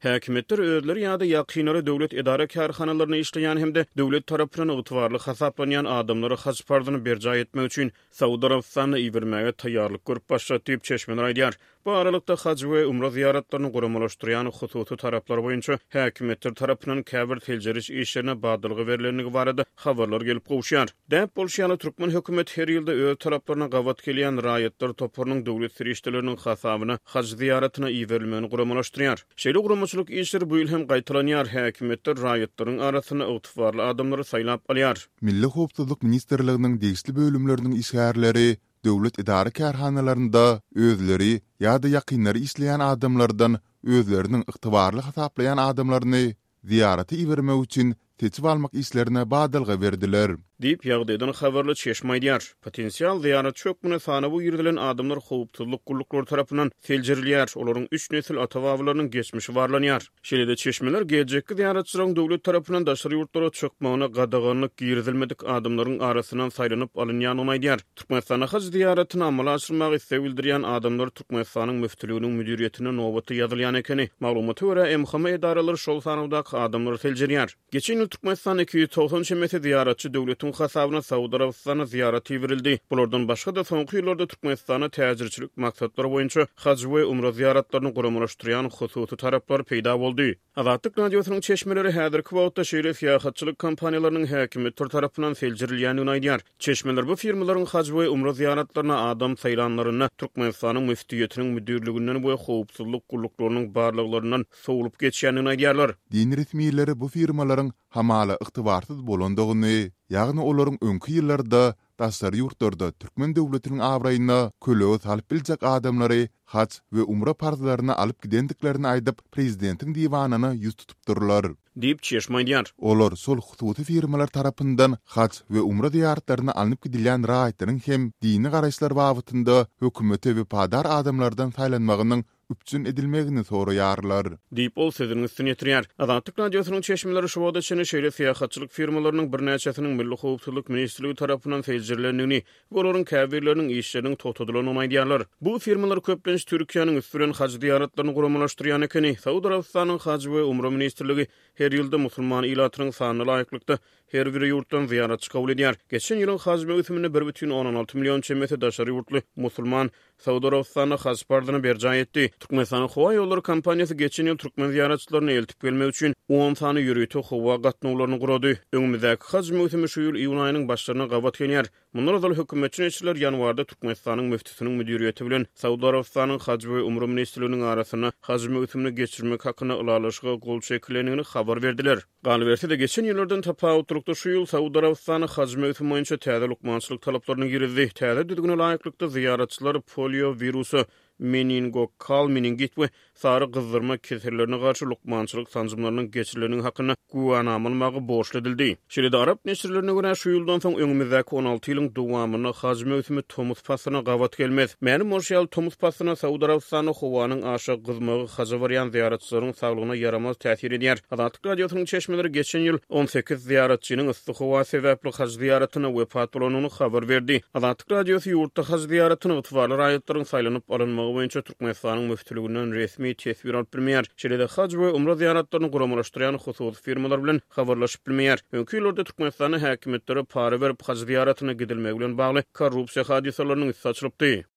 Häkimetler özleri ýa-da ýakynary döwlet idara kärhanalaryna işleýän hemde döwlet tarapyndan ygtybarly hasaplanýan adamlary haspardyny berja etmek üçin Saudy Arabistanyna iýermäge taýýarlyk görüp başlady diýip çeşmeler aýdýar. Bu aralykda hac we umra ziyaratlaryny guramalaşdyrýan hususy taraplar boýunça häkimetler tarapyndan käbir teljeriş işlerine badylygy berilenligi barada habarlar gelip gowşýar. Däp bolşýany Türkmen hökümeti her ýylda öz taraplaryna gawat gelýän raýatlar topurynyň döwlet firişdeleriniň hasabyna hac ziyaratyna iýerilmegini guramalaşdyrýar. Şeýle guramaçylyk işleri bu ýyl hem gaýtalanýar. Häkimetler raýatlaryň arasyna ygtybarly adamlary saýlap alýar. Milli Howpsuzlyk Ministrliginiň degişli bölümleriniň işgärleri döwlet idara kärhanalarynda özleri ýa-da ýakynlary işleýän adamlardan özleriniň ygtybarly hasaplayan adamlaryny ziyarata iýermek üçin seçip almak işlerine badylygy berdiler. Diýip ýagdaýdan habarly çeşme aýdýar. Potensial ziyarat çökmüne sany bu ýerdilen adamlar howpsuzlyk gulluklar tarapyndan seljirilýär. Olaryň 3 nesil ata-babalarynyň geçmişi barlanýar. Şeýle çeşmeler geljekki ziyaratçylaryň döwlet tarapyndan daşary ýurtlara çökmegine gadaganyk girizilmedik adamlaryň arasyndan saýlanyp alynýanyny aýdýar. Türkmenistana hac ziyaratyny amala aşyrmagy bildirýän adamlar Türkmenistanyň müftülüginiň müdiriýetine nobaty ýazylýan ekeni. Maglumaty görä emhame edaralary şol sanawdaky adamlar seljerýär. Geçen ýyl Türkmenistan 290 mete ziyaratçy döwletiň hasabyna Saudy Arabistanyna ziyaraty berildi. Bulardan başga da soňky ýyllarda Türkmenistana täzirçilik maksatlary boýunça hac we umra ziyaratlaryny guramalaşdyrýan hususy taraplar peýda boldy. Azatlyk radiosynyň çeşmeleri häzirki wagtda şeýle syýasatçylyk kampaniýalarynyň häkimetler tarapyndan seljirilýänini aýdýar. Çeşmeler bu firmalaryň hac we umra ziyaratlaryna adam saýlanlaryna Türkmenistanyň müftüýetiniň müdirliginden we howpsuzlyk gulluklarynyň barlyklaryndan sowulup geçýänini aýdýarlar. Din resmiýetleri bu firmalaryň hamala ygtybarsyz bolandygyny, ýagny olaryň öňki ýyllarda daşary ýurtlarda Türkmen döwletiniň awraýyna kölög salyp biljek adamlary hac we umra parzlaryna alyp gidendiklerini aýdyp prezidentiň diwanyny ýüz tutup durlar. Diýip çeşme aýdýar. Olar sol hususy firmalar tarapyndan hac we umra ziyaratlaryna alınıp gidilýän raýatlaryň hem dini garaşlar babynda hökümete we padar adamlardan saýlanmagynyň üpçün edilmegini soraýarlar. Diýip ol sözüniň üstüne ýetirýär. Azatlyk radiosynyň çeşmeleri şu wagtda çene şeýle syýasatçylyk firmalarynyň bir näçesiniň Milli Howpsuzlyk Ministrligi tarapyndan seljirilýänini we olaryň käbirleriniň işleriniň totadylyny aýdýarlar. Bu firmalar köplenç Türkiýanyň üstüren hac ziyaratlaryny guramalaşdyrýan ekeni. Saudy Arabistanyň hac we umra ministrligi her ýylda musulman ilatynyň sanyna laýyklykda her bir ýurtdan ziyaratçy kabul edýär. Geçen ýylyň hac mevsiminde 1,16 million çemete daşary ýurtly musulman Saudy Arabistanyna hac pardyny berja etdi. Türkmenistanyň howa ýolları kampaniýasy geçen ýyl türkmen ziyaratçylaryny eltip gelmek üçin 10 sany ýürüýte howa gatnawlaryny gurady. Öňümüzdäki hac mevsimi şu ýyl iýun aýynyň başlaryna gawat gelýär. Mundan öňki hökümetçiler ýanwarda Türkmenistanyň müftüsiniň müdiriýeti bilen Saudy Arabistanyň hac we umra ministrliginiň arasyna hac mevsimini geçirmek hakyna ulalaşyga gol çekilenini habar berdiler. Galy berse de geçen ýyllardan tapawutlukda şu ýyl Saudy Arabistanyň hac mevsimi boýunça täze lukmançylyk talaplaryny girizdi. Täze düzgüne laýyklykda ziyaratçylar polio virusy, meningokal meningit we sary gyzdyrma keserlerine garşy lukmançylyk sanjymlarynyň geçirilýänini hakyna guwanaman magy borçly edildi. Şeýle Arap neşirlerine görä şu ýyldan soň öňümüzdäki 16 ýylyň dowamyny hac mevsimi Tomuz pasyna gawat gelmez. Meni morşal Tomuz pasyna Saudy Arabistanyň howanyň aşa gyzmagy haja barýan ziyaratçylaryň saglygyna yaramaz täsir edýär. Azatlyk radiosynyň çeşmeleri geçen ýyl 18 ziyaratçynyň ysty howa sebäpli hac ziyaratyna wepat bolanyny habar berdi. Azatlyk radiosy ýurtda hac ziyaratyny ygtybarly raýatlaryň saýlanyp alynmagy boýunça Türkmenistanyň müftüliginden resmi tesbir alyp bilmeýär. Şeýle hac we umra ziyaratlaryny guramalaşdyrýan hususy firmalar bilen habarlaşyp bilmeýär. Öňki ýyllarda Türkmenistanyň häkimetleri para berip hac ziyaratyna gidilmegi bilen bagly korrupsiýa hadisalarynyň üstü açylypdy.